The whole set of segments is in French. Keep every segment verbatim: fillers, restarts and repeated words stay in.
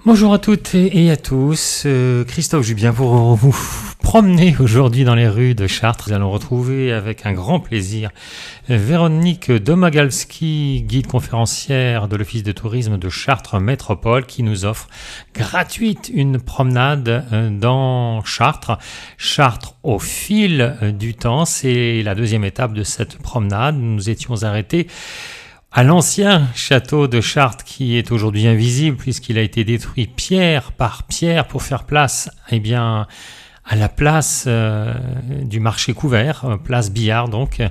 Bonjour à toutes et à tous, euh, Christophe Jubien pour vous promener aujourd'hui dans les rues de Chartres. Nous allons retrouver avec un grand plaisir Véronique Domagalski, guide conférencière de l'Office de tourisme de Chartres Métropole, qui nous offre gratuite une promenade dans Chartres. Chartres au fil du temps, c'est la deuxième étape de cette promenade. Nous étions arrêtés à l'ancien château de Chartres, qui est aujourd'hui invisible puisqu'il a été détruit pierre par pierre pour faire place, eh bien, à la place euh, du marché couvert, euh, place Billard donc.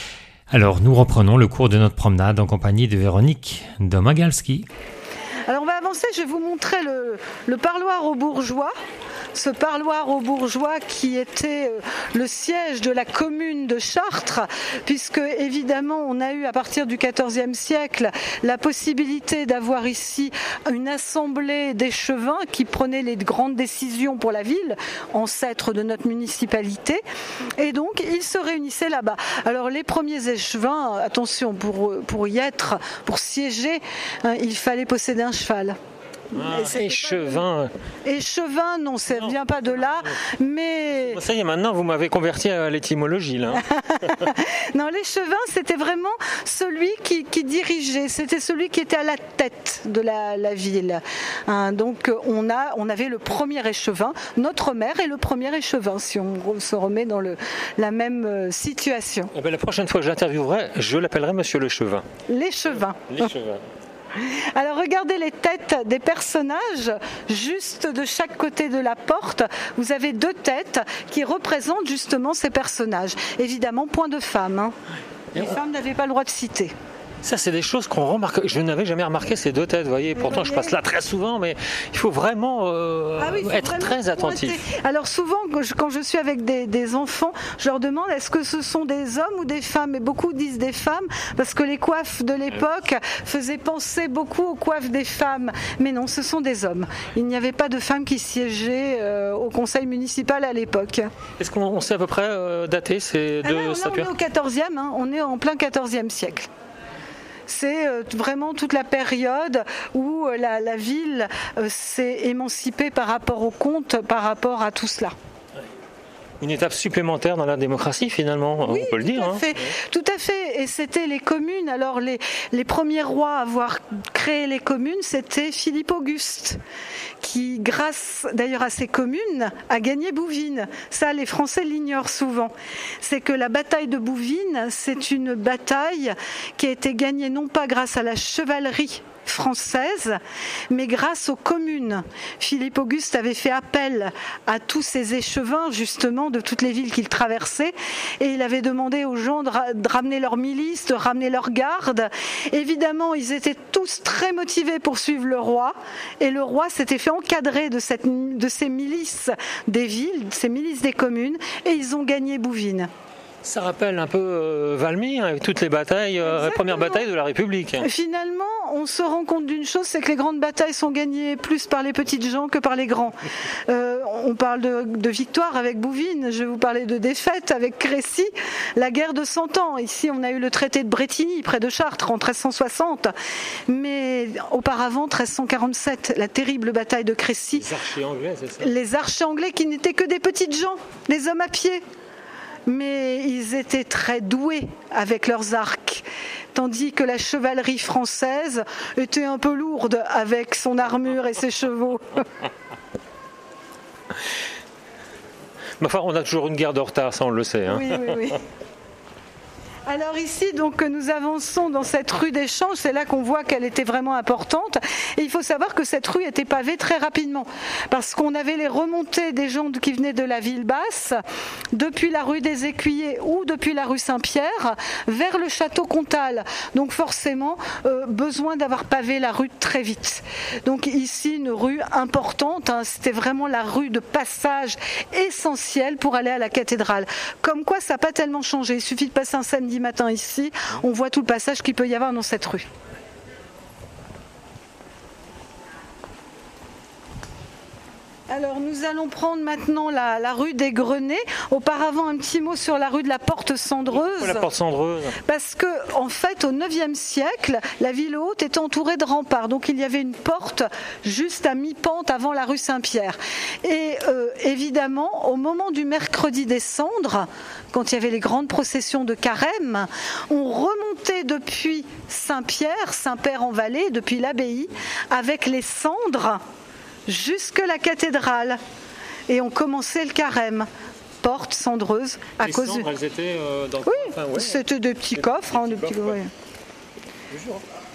Alors nous reprenons le cours de notre promenade en compagnie de Véronique Domagalski. Alors on va avancer, je vais vous montrer le, le parloir aux bourgeois. Ce parloir aux bourgeois qui était le siège de la commune de Chartres, puisque évidemment on a eu à partir du quatorzième siècle la possibilité d'avoir ici une assemblée d'échevins qui prenaient les grandes décisions pour la ville, ancêtre de notre municipalité, et donc ils se réunissaient là-bas. Alors les premiers échevins, attention, pour, pour y être, pour siéger, hein, il fallait posséder un cheval. Ah, échevin. Échevin, non, ça ne vient pas de là, mais... Ça y est, maintenant, vous m'avez converti à l'étymologie, là. Non, l'échevin, c'était vraiment celui qui, qui dirigeait, c'était celui qui était à la tête de la, la ville. Hein, donc, on, a, on avait le premier échevin, notre maire est le premier échevin, si on se remet dans le, la même situation. Eh bien, la prochaine fois que j'interviewerai, je l'appellerai Monsieur l'échevin. L'échevin. L'échevin. Alors regardez les têtes des personnages, juste de chaque côté de la porte, vous avez deux têtes qui représentent justement ces personnages. Évidemment, point de femmes, hein. Les femmes n'avaient pas le droit de citer. Ça, c'est des choses qu'on remarque. Je n'avais jamais remarqué ces deux têtes, vous voyez. Pourtant, voyez, je passe là très souvent, mais il faut vraiment euh, ah oui, faut être vraiment très attentif. Alors souvent, quand je suis avec des, des enfants, je leur demande est-ce que ce sont des hommes ou des femmes. Et beaucoup disent des femmes, parce que les coiffes de l'époque faisaient penser beaucoup aux coiffes des femmes. Mais non, ce sont des hommes. Il n'y avait pas de femmes qui siégeaient euh, au conseil municipal à l'époque. Est-ce qu'on sait à peu près euh, dater ces deux ah là, statuaires? Là, on est au quatorzième, hein, on est en plein quatorzième siècle. C'est vraiment toute la période où la, la ville s'est émancipée par rapport au comte, par rapport à tout cela. Une étape supplémentaire dans la démocratie, finalement, oui, on peut le dire. Tout à hein. fait, tout à fait. Et c'était les communes. Alors, les, les premiers rois à avoir créé les communes, c'était Philippe Auguste, qui, grâce d'ailleurs à ces communes, a gagné Bouvines. Ça, les Français l'ignorent souvent. C'est que la bataille de Bouvines, c'est une bataille qui a été gagnée non pas grâce à la chevalerie française, mais grâce aux communes. Philippe Auguste avait fait appel à tous ces échevins, justement, de toutes les villes qu'il traversait, et il avait demandé aux gens de, ra- de ramener leurs milices, de ramener leurs gardes. Évidemment, ils étaient tous très motivés pour suivre le roi, et le roi s'était fait encadrer de, cette, de ces milices des villes, ces milices des communes, et ils ont gagné Bouvines. Ça rappelle un peu euh, Valmy, hein, avec toutes les batailles, euh, les premières batailles de la République. Finalement, on se rend compte d'une chose, c'est que les grandes batailles sont gagnées plus par les petites gens que par les grands. Euh, on parle de, de victoire avec Bouvines, je vais vous parler de défaite avec Crécy, la guerre de Cent Ans. Ici, on a eu le traité de Brétigny, près de Chartres, en treize cent soixante. Mais auparavant, treize cent quarante-sept, la terrible bataille de Crécy. Les archers anglais, c'est ça? Les archers anglais qui n'étaient que des petites gens, des hommes à pied. Mais ils étaient très doués avec leurs arcs, tandis que la chevalerie française était un peu lourde avec son armure et ses chevaux. Mais enfin, on a toujours une guerre de retard, ça on le sait. Hein. Oui, oui, oui. Alors ici, donc, nous avançons dans cette rue d'échange, c'est là qu'on voit qu'elle était vraiment importante. Et il faut savoir que cette rue était pavée très rapidement, parce qu'on avait les remontées des gens qui venaient de la ville basse, depuis la rue des Écuyers ou depuis la rue Saint-Pierre, vers le château Comtal. Donc forcément, euh, besoin d'avoir pavé la rue très vite. Donc ici, une rue importante, hein, c'était vraiment la rue de passage essentielle pour aller à la cathédrale. Comme quoi, ça n'a pas tellement changé, il suffit de passer un samedi matin ici, on voit tout le passage qu'il peut y avoir dans cette rue. Alors nous allons prendre maintenant la, la rue des Grenets. Auparavant, un petit mot sur la rue de la Porte-Cendreuse. Pourquoi la Porte-Cendreuse ? Parce que, en fait, au neuvième siècle, la ville haute était entourée de remparts. Donc il y avait une porte juste à mi-pente avant la rue Saint-Pierre. Et euh, évidemment, au moment du mercredi des Cendres, quand il y avait les grandes processions de carême, on remontait depuis Saint-Pierre, Saint-Père-en-Vallée, depuis l'abbaye, avec les cendres jusque la cathédrale. Et on commençait le carême. Porte cendreuse. À les cause cendres, de... elles étaient euh, dans... Oui, enfin, ouais, c'était des petits des coffres. petits Hein, des petits... coffres, ouais. Ouais.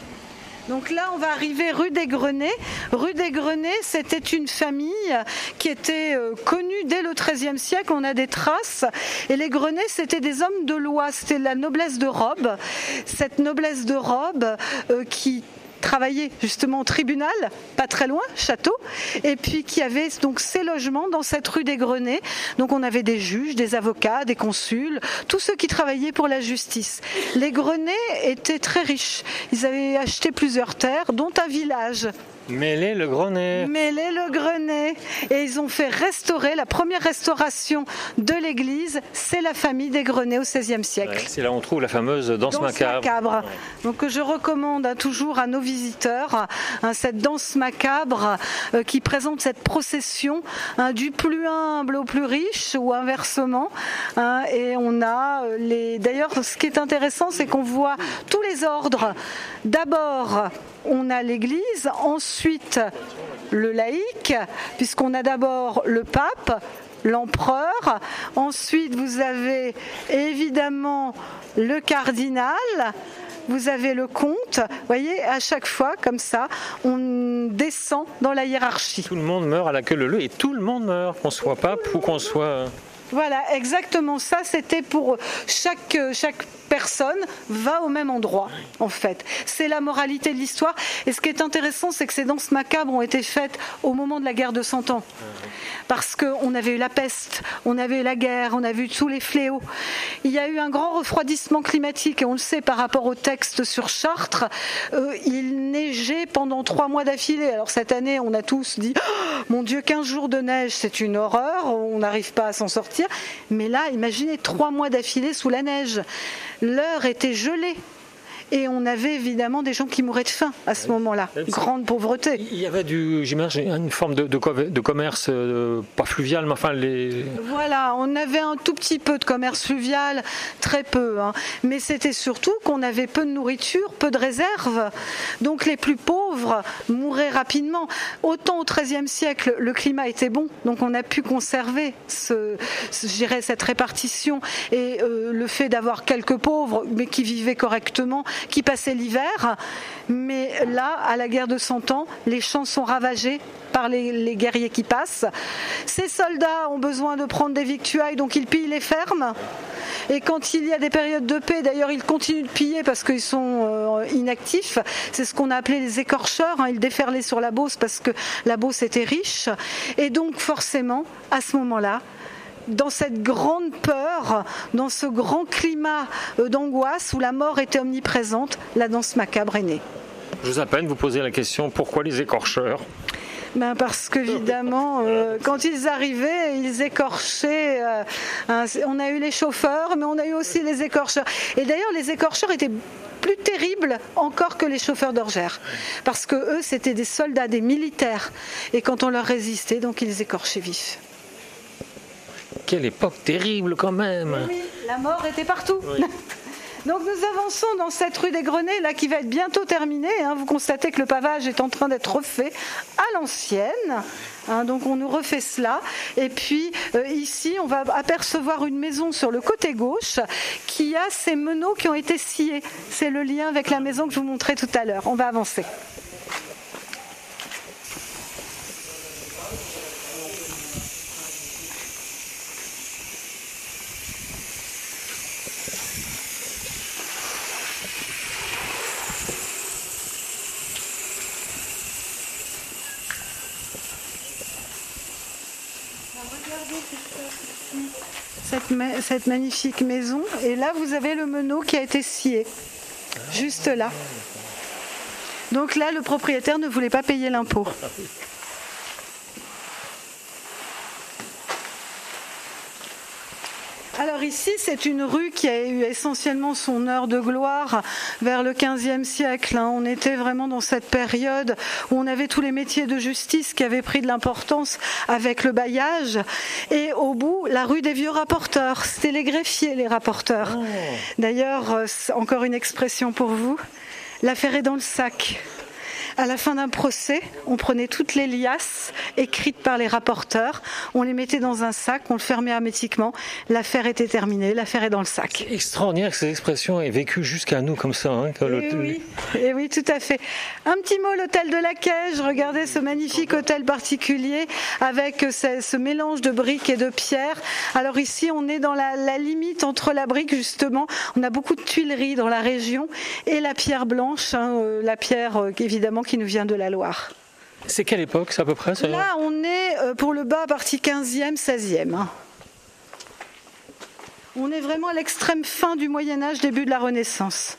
Donc là, on va arriver rue des Grenets. Rue des Grenets, c'était une famille qui était euh, connue dès le treizième siècle. On a des traces. Et les Grenets, c'était des hommes de loi. C'était la noblesse de robe. Cette noblesse de robe euh, qui travaillait justement au tribunal, pas très loin, château, et puis qui avait donc ses logements dans cette rue des Grenets. Donc on avait des juges, des avocats, des consuls, tous ceux qui travaillaient pour la justice. Les Grenets étaient très riches. Ils avaient acheté plusieurs terres, dont un village. Mêlé le Grenet. Mêlé le Grenet. Et ils ont fait restaurer, la première restauration de l'église, c'est la famille des Grenets au seizième siècle. Ouais, c'est là où on trouve la fameuse danse, danse macabre. macabre. Ouais. Donc je recommande hein, toujours à nos visiteurs hein, cette danse macabre euh, qui présente cette procession hein, du plus humble au plus riche ou inversement. Hein, et on a euh, les. D'ailleurs, ce qui est intéressant, c'est qu'on voit tous les ordres. D'abord, on a l'Église, ensuite le laïc, puisqu'on a d'abord le pape, l'empereur, ensuite vous avez évidemment le cardinal, vous avez le comte. Vous voyez, à chaque fois, comme ça, on descend dans la hiérarchie. Tout le monde meurt à la queue leu-leu et tout le monde meurt, qu'on soit pape ou qu'on soit... Voilà, exactement ça, c'était pour chaque, chaque personne va au même endroit, en fait. C'est la moralité de l'histoire. Et ce qui est intéressant, c'est que ces danses macabres ont été faites au moment de la guerre de Cent Ans. Parce qu'on avait eu la peste, on avait eu la guerre, on avait eu tous les fléaux. Il y a eu un grand refroidissement climatique, et on le sait par rapport au texte sur Chartres. Euh, il neigeait pendant trois mois d'affilée. Alors cette année, on a tous dit oh, « Mon Dieu, quinze jours de neige, c'est une horreur, on n'arrive pas à s'en sortir. » Mais là, imaginez trois mois d'affilée sous la neige. L'heure était gelée. Et on avait évidemment des gens qui mouraient de faim à ce moment-là. Grande pauvreté. Il y avait du, j'imagine, une forme de, de, de commerce, euh, pas fluvial, mais enfin les... Voilà, on avait un tout petit peu de commerce fluvial, très peu. Hein. Mais c'était surtout qu'on avait peu de nourriture, peu de réserves. Donc les plus pauvres mouraient rapidement. Autant au treizième siècle, le climat était bon, donc on a pu conserver ce, ce, je dirais, cette répartition. Et euh, le fait d'avoir quelques pauvres, mais qui vivaient correctement, qui passaient l'hiver, mais là, à la guerre de Cent Ans, les champs sont ravagés par les, les guerriers qui passent. Ces soldats ont besoin de prendre des victuailles, donc ils pillent les fermes. Et quand il y a des périodes de paix, d'ailleurs, ils continuent de piller parce qu'ils sont euh, inactifs. C'est ce qu'on a appelé les écorcheurs. Hein. Ils déferlaient sur la Beauce parce que la Beauce était riche. Et donc, forcément, à ce moment-là, dans cette grande peur, dans ce grand climat d'angoisse où la mort était omniprésente, la danse macabre est née. Je vous appelle, vous posez la question, pourquoi les écorcheurs ? Ben parce qu'évidemment, euh, quand ils arrivaient, ils écorchaient. Euh, hein, on a eu les chauffeurs, mais on a eu aussi les écorcheurs. Et d'ailleurs, les écorcheurs étaient plus terribles encore que les chauffeurs d'orgères. Parce que eux, c'était des soldats, des militaires. Et quand on leur résistait, donc ils les écorchaient vifs. Quelle époque terrible quand même. Oui, la mort était partout. Oui. Donc nous avançons dans cette rue des Grenets là qui va être bientôt terminée. Hein. Vous constatez que le pavage est en train d'être refait à l'ancienne. Hein, donc on nous refait cela. Et puis euh, ici on va apercevoir une maison sur le côté gauche qui a ces meneaux qui ont été sciés. C'est le lien avec la maison que je vous montrais tout à l'heure. On va avancer. Cette, ma- cette magnifique maison, et là vous avez le meneau qui a été scié, juste là. Donc là le propriétaire ne voulait pas payer l'impôt. Alors ici, c'est une rue qui a eu essentiellement son heure de gloire vers le quinzième siècle. On était vraiment dans cette période où on avait tous les métiers de justice qui avaient pris de l'importance avec le bailliage. Et au bout, la rue des vieux rapporteurs. C'était les greffiers, les rapporteurs. Oh. D'ailleurs, encore une expression pour vous, l'affaire est dans le sac. À la fin d'un procès, on prenait toutes les liasses écrites par les rapporteurs, on les mettait dans un sac, on le fermait hermétiquement, l'affaire était terminée, l'affaire est dans le sac. C'est extraordinaire que cette expression ait vécu jusqu'à nous comme ça. Hein, et, le... oui, et oui, tout à fait. Un petit mot, l'hôtel de la Cage, regardez ce magnifique hôtel particulier avec ce, ce mélange de briques et de pierres. Alors ici, on est dans la, la limite entre la brique, justement, on a beaucoup de tuileries dans la région, et la pierre blanche, hein, euh, la pierre euh, évidemment qui nous vient de la Loire. C'est quelle époque, c'est à peu près ça? Là, on est euh, pour le bas, partie quinzième, seizième. Hein. On est vraiment à l'extrême fin du Moyen-Âge, début de la Renaissance.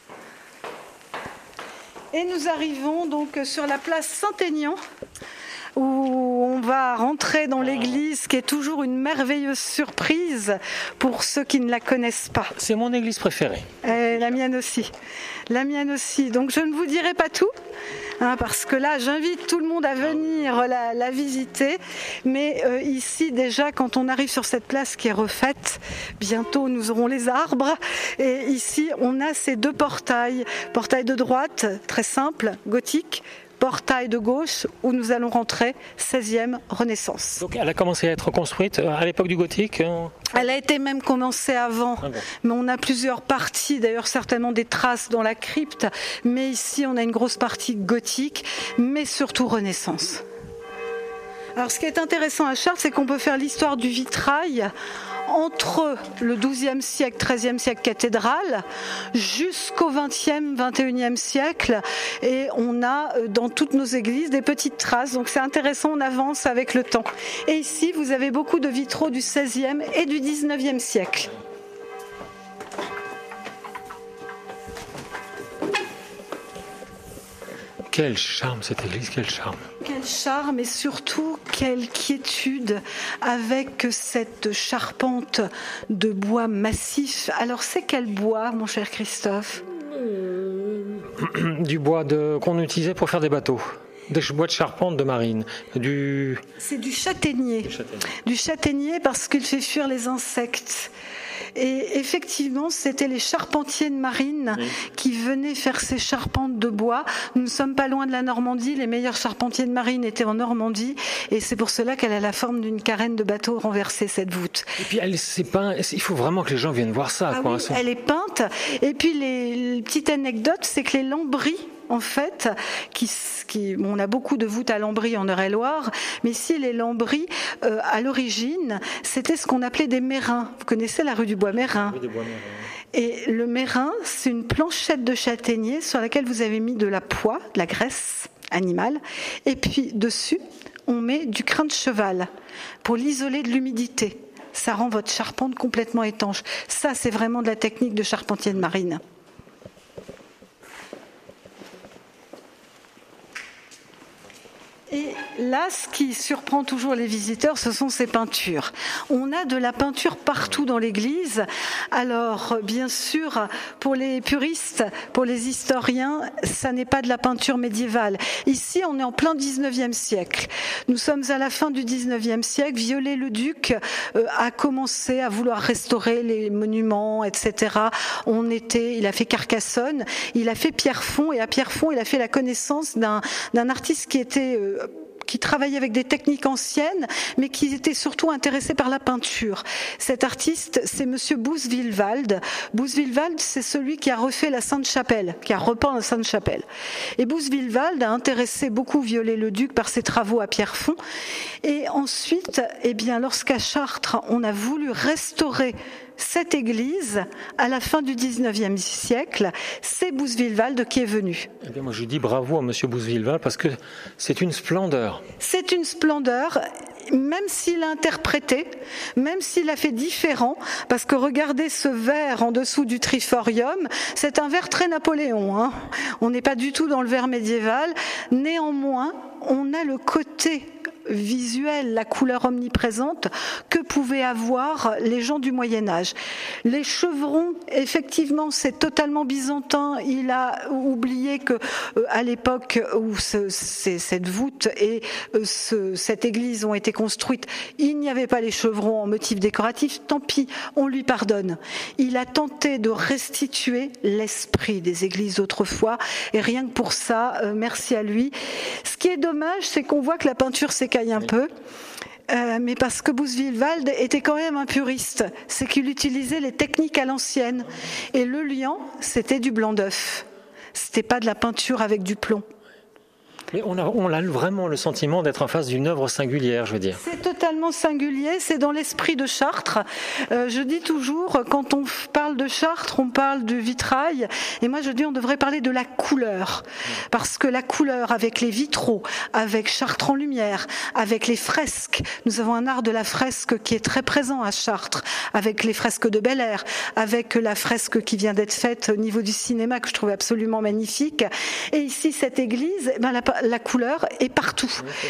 Et nous arrivons donc sur la place Saint-Aignan, où on va rentrer dans l'église, qui est toujours une merveilleuse surprise pour ceux qui ne la connaissent pas. C'est mon église préférée. Et la mienne aussi. La mienne aussi. Donc je ne vous dirai pas tout, hein, parce que là, j'invite tout le monde à venir la, la visiter. Mais euh, ici, déjà, quand on arrive sur cette place qui est refaite, bientôt nous aurons les arbres. Et ici, on a ces deux portails. Portail de droite, très simple, gothique. Portail de gauche où nous allons rentrer, seizième Renaissance. Donc elle a commencé à être construite à l'époque du gothique? Elle a été même commencée avant, ah bon. Mais on a plusieurs parties, d'ailleurs certainement des traces dans la crypte, mais ici on a une grosse partie gothique, mais surtout Renaissance. Alors ce qui est intéressant à Chartres, c'est qu'on peut faire l'histoire du vitrail entre le douzième siècle, treizième siècle cathédrale, jusqu'au vingtième, vingt et unième siècle, et on a dans toutes nos églises des petites traces, donc c'est intéressant, on avance avec le temps. Et ici, vous avez beaucoup de vitraux du seizième et du dix-neuvième siècle. Quel charme cette église, quel charme. Quel charme et surtout quelle quiétude avec cette charpente de bois massif. Alors c'est quel bois, mon cher Christophe? Du bois de, qu'on utilisait pour faire des bateaux. Des bois de charpente de marine. Du... C'est du châtaignier. Du châtaignier. Du châtaignier parce qu'il fait fuir les insectes. Et effectivement, c'était les charpentiers de marine oui. qui venaient faire ces charpentes de bois. Nous ne sommes pas loin de la Normandie. Les meilleurs charpentiers de marine étaient en Normandie. Et c'est pour cela qu'elle a la forme d'une carène de bateau renversée, cette voûte. Et puis, elle s'est peinte. Il faut vraiment que les gens viennent voir ça. Ah quoi. Oui, elle est peinte. Et puis, les, les petites anecdotes, c'est que les lambris, en fait, qui, qui, on a beaucoup de voûtes à lambris en Eure-et-Loire, mais ici les lambris, euh, à l'origine, c'était ce qu'on appelait des mérins. Vous connaissez la rue du Bois-Mérin? Oui, des Bois-Mérins. Et le mérin, c'est une planchette de châtaignier sur laquelle vous avez mis de la poix, de la graisse animale, et puis dessus, on met du crin de cheval pour l'isoler de l'humidité. Ça rend votre charpente complètement étanche. Ça, c'est vraiment de la technique de charpentier de marine. Et là, ce qui surprend toujours les visiteurs, ce sont ces peintures. On a de la peinture partout dans l'église. Alors, bien sûr, pour les puristes, pour les historiens, ça n'est pas de la peinture médiévale. Ici, on est en plein dix-neuvième siècle. Nous sommes à la fin du dix-neuvième siècle. Viollet-le-Duc euh, a commencé à vouloir restaurer les monuments, et cetera. On était, il a fait Carcassonne, il a fait Pierrefonds, et à Pierrefonds, il a fait la connaissance d'un, d'un artiste qui était euh, qui travaillait avec des techniques anciennes, mais qui était surtout intéressé par la peinture. Cet artiste, c'est Monsieur Bouswillwald. Bouswillwald, c'est celui qui a refait la Sainte-Chapelle, qui a repeint la Sainte-Chapelle. Et Bouswillwald a intéressé beaucoup Viollet-le-Duc par ses travaux à Pierrefonds. Et ensuite, eh bien, lorsqu'à Chartres, on a voulu restaurer cette église, à la fin du dix-neuvième siècle, c'est Bouswillwald qui est venu. Eh bien, moi je dis bravo à Monsieur Bouswillwald parce que c'est une splendeur. C'est une splendeur, même s'il a interprété, même s'il a fait différent, parce que regardez ce verre en dessous du triforium, c'est un verre très Napoléon, hein. On n'est pas du tout dans le verre médiéval, néanmoins, on a le côté visuel, la couleur omniprésente que pouvaient avoir les gens du Moyen-Âge. Les chevrons, effectivement, c'est totalement byzantin. Il a oublié que euh, à l'époque où ce, c'est, cette voûte et euh, ce, cette église ont été construites, il n'y avait pas les chevrons en motif décoratif. Tant pis, on lui pardonne. Il a tenté de restituer l'esprit des églises d'autrefois, et rien que pour ça, euh, merci à lui. Ce qui est dommage, c'est qu'on voit que la peinture s'écaille un peu. Euh, mais parce que Bouswillwald était quand même un puriste, c'est qu'il utilisait les techniques à l'ancienne. Et le liant, c'était du blanc d'œuf. C'était pas de la peinture avec du plomb. Mais on a, on a vraiment le sentiment d'être en face d'une œuvre singulière, je veux dire. C'est totalement singulier, c'est dans l'esprit de Chartres. Euh, je dis toujours, quand on parle de Chartres, on parle du vitrail, et moi je dis on devrait parler de la couleur, parce que la couleur avec les vitraux, avec Chartres en lumière, avec les fresques, nous avons un art de la fresque qui est très présent à Chartres, avec les fresques de Bel Air, avec la fresque qui vient d'être faite au niveau du cinéma, que je trouve absolument magnifique, et ici cette église, ben, la la couleur est partout.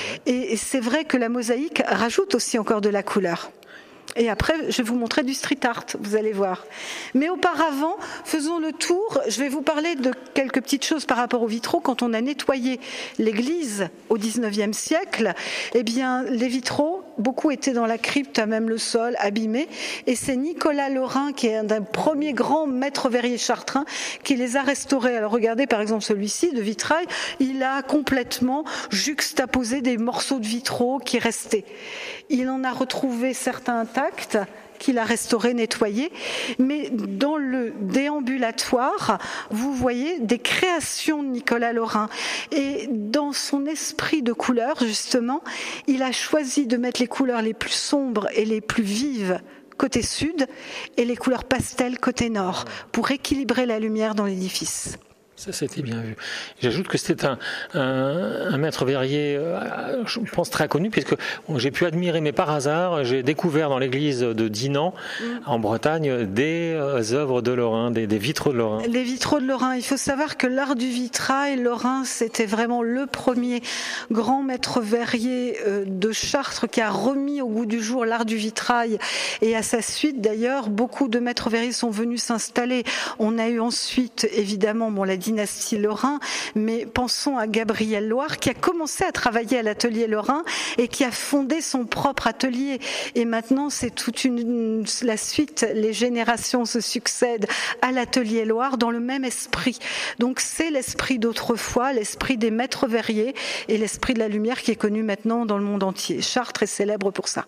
Et c'est vrai que la mosaïque rajoute aussi encore de la couleur. Et après, je vais vous montrer du street art, vous allez voir. Mais auparavant, faisons le tour. Je vais vous parler de quelques petites choses par rapport aux vitraux. Quand on a nettoyé l'église au dix-neuvième siècle, eh bien, les vitraux, beaucoup étaient dans la crypte, même le sol abîmé. Et c'est Nicolas Lorrain, qui est un des premiers grands maîtres verriers chartrains, qui les a restaurés. Alors regardez par exemple celui-ci de vitrail, il a complètement juxtaposé des morceaux de vitraux qui restaient. Il en a retrouvé certains intacts qu'il a restauré, nettoyé, mais dans le déambulatoire, vous voyez des créations de Nicolas Lorrain. Et dans son esprit de couleur, justement, il a choisi de mettre les couleurs les plus sombres et les plus vives côté sud et les couleurs pastel côté nord, pour équilibrer la lumière dans l'édifice. Ça, c'était bien vu. J'ajoute que c'était un, un, un maître verrier, euh, je pense très connu, puisque bon, j'ai pu admirer, mais par hasard, j'ai découvert dans l'église de Dinan, mmh. en Bretagne, des euh, œuvres de Lorrain, des, des vitraux de Lorrain. Les vitraux de Lorrain. Il faut savoir que l'art du vitrail, Lorrain, c'était vraiment le premier grand maître verrier euh, de Chartres qui a remis au goût du jour l'art du vitrail. Et à sa suite, d'ailleurs, beaucoup de maîtres verriers sont venus s'installer. On a eu ensuite, évidemment, bon, la dynastie Lorrain, mais pensons à Gabriel Loire qui a commencé à travailler à l'atelier Lorrain et qui a fondé son propre atelier. Et maintenant, c'est toute une, la suite, les générations se succèdent à l'atelier Loire dans le même esprit. Donc c'est l'esprit d'autrefois, l'esprit des maîtres verriers et l'esprit de la lumière qui est connu maintenant dans le monde entier. Chartres est célèbre pour ça.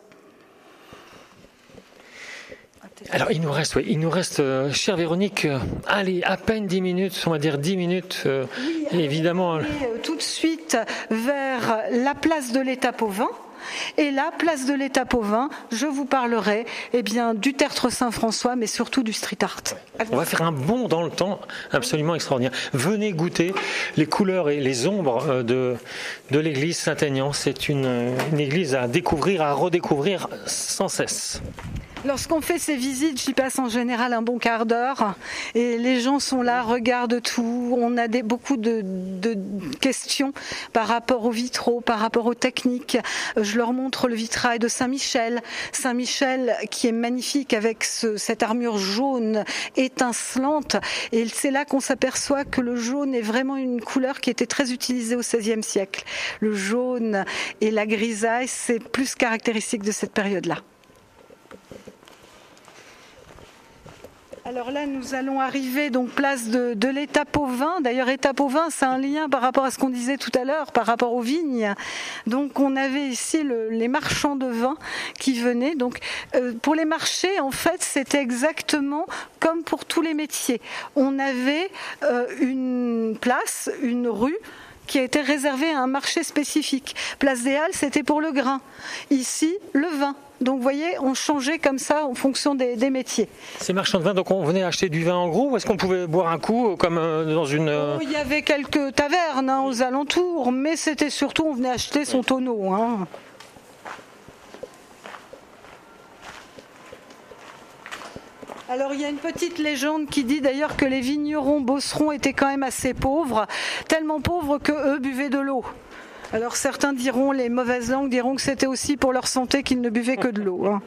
Alors il nous reste, oui, il nous reste, euh, chère Véronique, euh, allez, à peine dix minutes, on va dire dix minutes, euh, oui, évidemment. Allez, euh, tout de suite vers la place de l'Étape au vin. Et là, place de l'Étape au vin, je vous parlerai eh bien, du tertre Saint-François, mais surtout du street art. On va faire un bond dans le temps absolument extraordinaire. Venez goûter les couleurs et les ombres de, de l'église Saint-Aignan. C'est une, une église à découvrir, à redécouvrir sans cesse. Lorsqu'on fait ces visites, j'y passe en général un bon quart d'heure et les gens sont là, regardent tout. On a des, beaucoup de, de questions par rapport aux vitraux, par rapport aux techniques. Je leur montre le vitrail de Saint-Michel. Saint-Michel qui est magnifique avec ce, cette armure jaune étincelante. Et c'est là qu'on s'aperçoit que le jaune est vraiment une couleur qui était très utilisée au seizième siècle. Le jaune et la grisaille, c'est plus caractéristique de cette période-là. Alors là, nous allons arriver donc place de, de l'Étape au vin. D'ailleurs, Étape au vin, c'est un lien par rapport à ce qu'on disait tout à l'heure, par rapport aux vignes. Donc, on avait ici le, les marchands de vin qui venaient. Donc, euh, pour les marchés, en fait, c'était exactement comme pour tous les métiers. On avait euh, une place, une rue, qui a été réservée à un marché spécifique. Place des Halles, c'était pour le grain. Ici, le vin. Donc, vous voyez, on changeait comme ça en fonction des, des métiers. Ces marchands de vin, donc on venait acheter du vin en gros, ou est-ce qu'on pouvait boire un coup comme dans une... Oh, il y avait quelques tavernes hein, aux alentours, mais c'était surtout, on venait acheter son tonneau. Hein. Alors il y a une petite légende qui dit d'ailleurs que les vignerons bosserons étaient quand même assez pauvres, tellement pauvres que eux buvaient de l'eau. Alors certains diront, les mauvaises langues diront que c'était aussi pour leur santé qu'ils ne buvaient que de l'eau. Hein.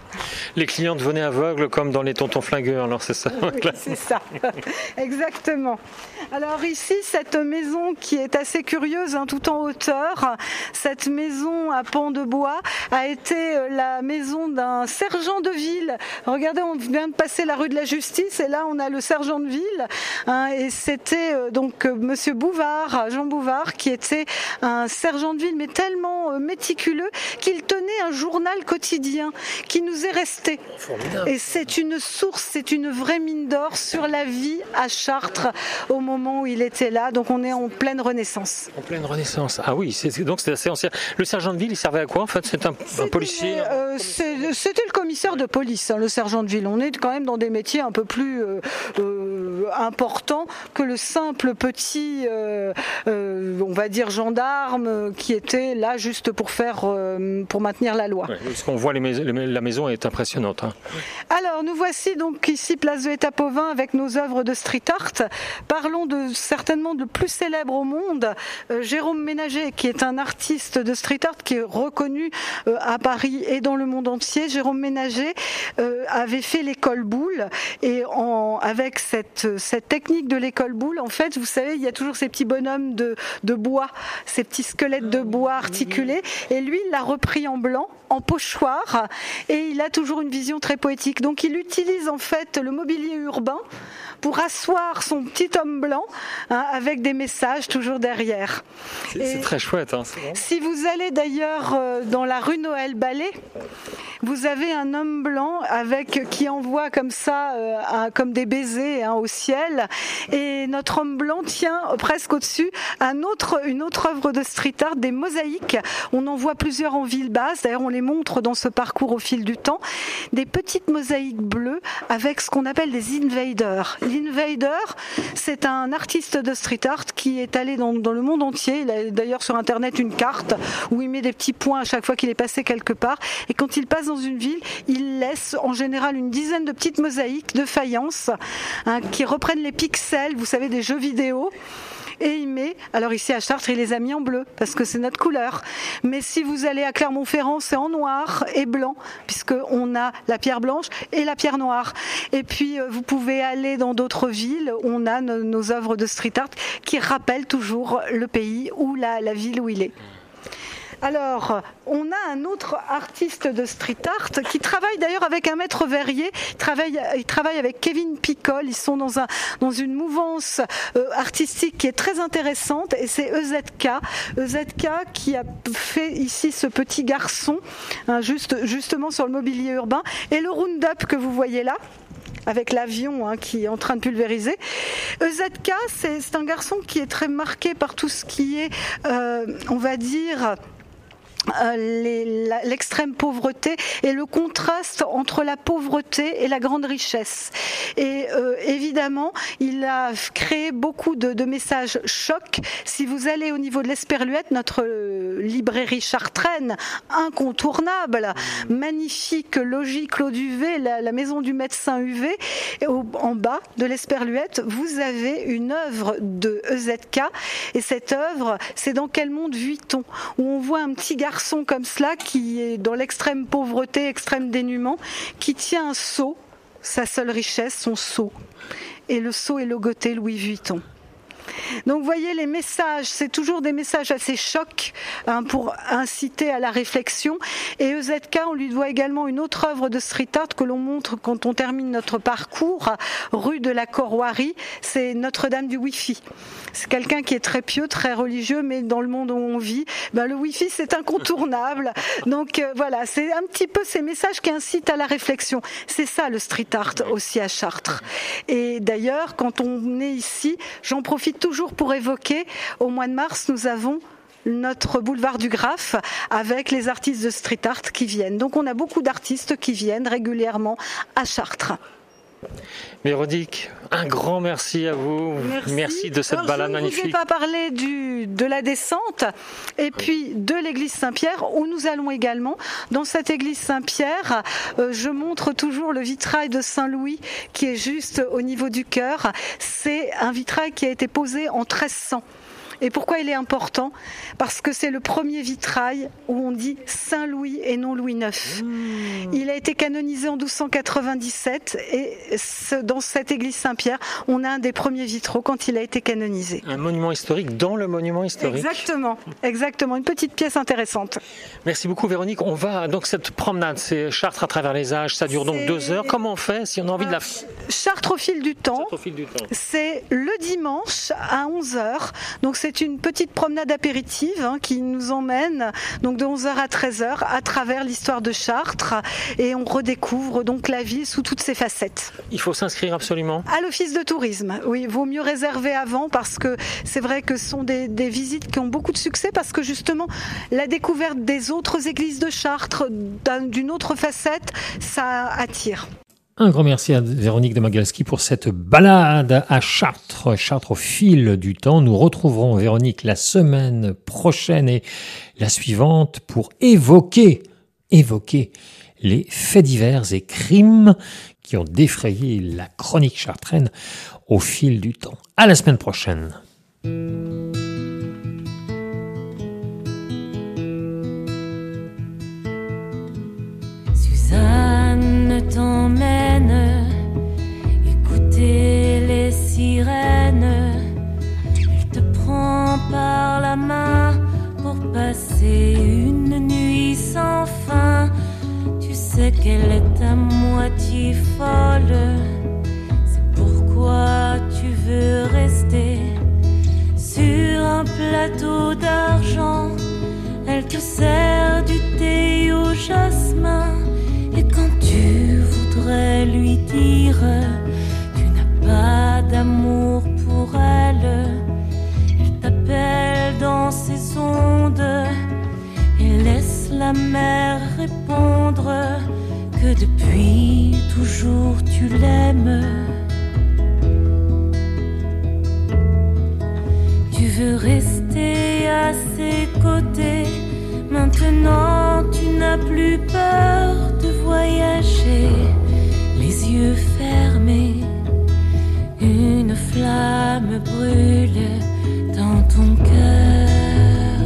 Les clients devenaient aveugles comme dans les tontons flingueurs, alors c'est ça. Oui, c'est ça, exactement. Alors ici, cette maison qui est assez curieuse, hein, tout en hauteur, cette maison à pans de bois a été la maison d'un sergent de ville. Regardez, on vient de passer la rue de la Justice et là on a le sergent de ville. Hein, et c'était euh, donc euh, Monsieur Bouvard, Jean Bouvard, qui était un sergent de ville, mais tellement euh, méticuleux qu'il tenait un journal quotidien qui nous est resté. Formidable. Et c'est une source, c'est une vraie mine d'or sur la vie à Chartres au moment où il était là. Donc on est en pleine Renaissance. En pleine Renaissance. Ah oui, c'est, donc c'est assez ancien. Le sergent de ville, il servait à quoi en fait? C'est un, un policier. Euh, c'est, c'était le commissaire de police, hein, le sergent de ville. On est quand même dans des métiers un peu plus euh, euh, importants que le simple petit, euh, euh, on va dire gendarme, qui était là juste pour faire, euh, pour maintenir la loi. Ouais, parce qu'on voit les mais- les, la maison est impressionnante. Hein. Alors nous voici donc ici place de l'Étape-au-Vin avec nos œuvres de street art. Parlons de certainement de le plus célèbre au monde, euh, Jérôme Ménager, qui est un artiste de street art qui est reconnu euh, à Paris et dans le monde entier. Jérôme Ménager euh, avait fait l'école boule et en, avec cette, cette technique de l'école boule, en fait, vous savez, il y a toujours ces petits bonhommes de, de bois, ces petits squelettes de bois articulés, et lui, il l'a repris en blanc, en pochoir, et il a toujours une vision très poétique. Donc il utilise en fait le mobilier urbain pour asseoir son petit homme blanc, hein, avec des messages toujours derrière. C'est, c'est très chouette. Hein, c'est si vous allez d'ailleurs euh, dans la rue Noël Ballet, vous avez un homme blanc avec qui envoie comme ça, euh, un, comme des baisers, hein, au ciel, et notre homme blanc tient presque au-dessus un autre, une autre œuvre de street art, des mosaïques. On en voit plusieurs en ville basse. D'ailleurs, on les montre dans ce parcours au fil du temps. Des petites mosaïques bleues avec ce qu'on appelle des invaders. L'invader, c'est un artiste de street art qui est allé dans, dans le monde entier. Il a d'ailleurs sur Internet une carte où il met des petits points à chaque fois qu'il est passé quelque part. Et quand il passe dans une ville, il laisse en général une dizaine de petites mosaïques de faïence, hein, qui reprennent les pixels, vous savez, des jeux vidéo. Et il met, alors ici à Chartres, il les a mis en bleu, parce que c'est notre couleur. Mais si vous allez à Clermont-Ferrand, c'est en noir et blanc, puisqu'on a la pierre blanche et la pierre noire. Et puis, vous pouvez aller dans d'autres villes, on a nos, nos œuvres de street art qui rappellent toujours le pays ou la, la ville où il est. Alors, on a un autre artiste de street art qui travaille d'ailleurs avec un maître verrier. Il travaille, il travaille avec Kevin Picol. Ils sont dans, un, dans une mouvance euh, artistique qui est très intéressante. Et c'est E Z K. E Z K qui a fait ici ce petit garçon, hein, juste, justement sur le mobilier urbain. Et le Roundup que vous voyez là, avec l'avion, hein, qui est en train de pulvériser. E Z K, c'est, c'est un garçon qui est très marqué par tout ce qui est, euh, on va dire... Euh, les, la, l'extrême pauvreté et le contraste entre la pauvreté et la grande richesse. Et euh, évidemment, il a créé beaucoup de, de messages chocs. Si vous allez au niveau de l'Esperluette, notre euh, librairie chartraine incontournable, magnifique logis Claude Huvet, la, la maison du médecin Huvet, et au, en bas de l'Esperluette, vous avez une œuvre de E Z K. Et cette œuvre, c'est Dans quel monde vit-on, où on voit un petit garçon garçon comme cela qui est dans l'extrême pauvreté, extrême dénuement, qui tient un seau, sa seule richesse, son seau. Et le seau est logoté Louis Vuitton. Donc vous voyez, les messages, c'est toujours des messages assez chocs, hein, pour inciter à la réflexion. Et E Z K, on lui doit également une autre œuvre de street art que l'on montre quand on termine notre parcours, rue de la Corroirie, c'est Notre-Dame du Wi-Fi. C'est quelqu'un qui est très pieux, très religieux, mais dans le monde où on vit, ben le Wi-Fi c'est incontournable. Donc euh, voilà, c'est un petit peu ces messages qui incitent à la réflexion. C'est ça le street art aussi à Chartres. Et d'ailleurs, quand on est ici, j'en profite toujours pour évoquer, au mois de mars, nous avons notre boulevard du Graphe avec les artistes de street art qui viennent. Donc on a beaucoup d'artistes qui viennent régulièrement à Chartres. Véronique, un grand merci à vous. Merci, merci de cette Alors, balade magnifique. Je ne vous ai pas parlé du, de la descente et puis de l'église Saint-Pierre où nous allons également. Dans cette église Saint-Pierre, euh, je montre toujours le vitrail de Saint-Louis qui est juste au niveau du chœur. C'est un vitrail qui a été posé en treize cents. Et pourquoi il est important ? Parce que c'est le premier vitrail où on dit Saint-Louis et non Louis neuf. Mmh. Il a été canonisé en douze cent quatre-vingt-dix-sept et dans cette église Saint-Pierre, on a un des premiers vitraux quand il a été canonisé. Un monument historique dans le monument historique. Exactement, exactement. Une petite pièce intéressante. Merci beaucoup Véronique. On va donc cette promenade, c'est Chartres à travers les âges, ça dure donc c'est... deux heures. Comment on fait si on a envie de la... Chartres au fil du temps. Chartres au fil du temps. C'est le dimanche à onze heures. Donc c'est une petite promenade apéritive hein, qui nous emmène donc de onze heures à treize heures à travers l'histoire de Chartres et on redécouvre donc la ville sous toutes ses facettes. Il faut s'inscrire absolument. À l'office de tourisme. Oui, il vaut mieux réserver avant parce que c'est vrai que ce sont des, des visites qui ont beaucoup de succès parce que justement la découverte des autres églises de Chartres d'une autre facette, ça attire. Un grand merci à Véronique de Magalski pour cette balade à Chartres, Chartres au fil du temps. Nous retrouverons Véronique la semaine prochaine et la suivante pour évoquer, évoquer les faits divers et crimes qui ont défrayé la chronique chartraine au fil du temps. À la semaine prochaine. Suzanne t'emmène écouter les sirènes. Elle te prend par la main pour passer une nuit sans fin. Tu sais qu'elle est à moitié folle, c'est pourquoi tu veux rester sur un plateau d'argent. Elle te sert du thé au jasmin. Et quand tu voudrais lui dire tu n'as pas d'amour pour elle, elle t'appelle dans ses ondes et laisse la mer répondre que depuis toujours tu l'aimes. Tu veux rester à ses côtés. Maintenant tu n'as plus peur de voyager, les yeux fermés, une flamme brûle dans ton cœur.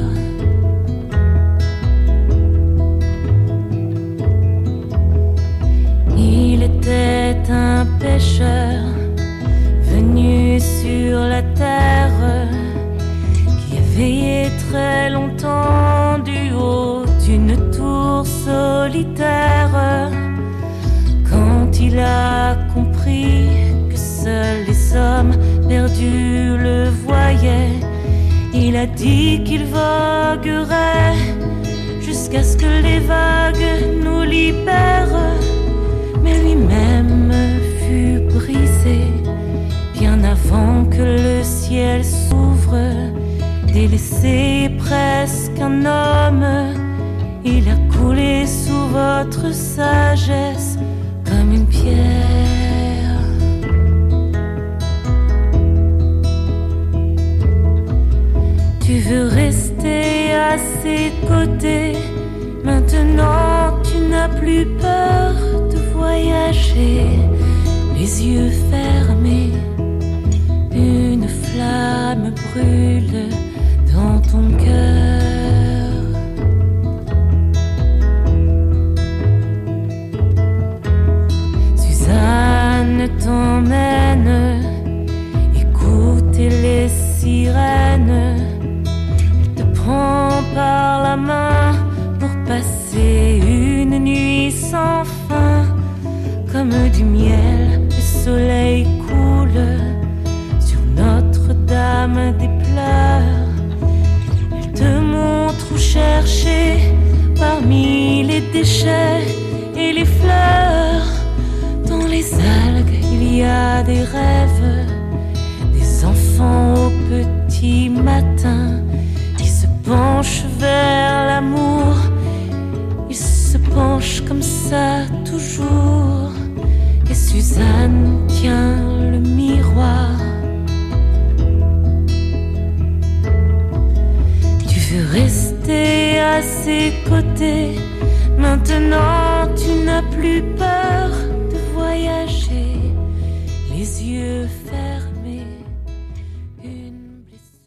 Il était un pêcheur venu sur la terre qui a veillé très longtemps du haut d'une tour solitaire. Quand il a compris que seuls les hommes perdus le voyaient, il a dit qu'il voguerait jusqu'à ce que les vagues nous libèrent. Mais lui-même fut brisé bien avant que le ciel s'ouvre. Délaissé presque un homme, il a coulé sous votre sagesse comme une pierre. Tu veux rester à ses côtés. Maintenant tu n'as plus peur de voyager, les yeux fermés, une flamme brûle dans ton cœur. Suzanne t'emmène écouter les sirènes. Elle te prend par la main pour passer une nuit sans fin. Comme du miel, le soleil coule sur Notre-Dame des pleurs. Te montre où chercher parmi les déchets et les fleurs. Dans les algues, il y a des rêves, des enfants au petit matin qui se penchent vers l'amour. Ils se penchent comme ça toujours. Et Suzanne tient le miroir. Rester à ses côtés. Maintenant tu n'as plus peur de voyager, les yeux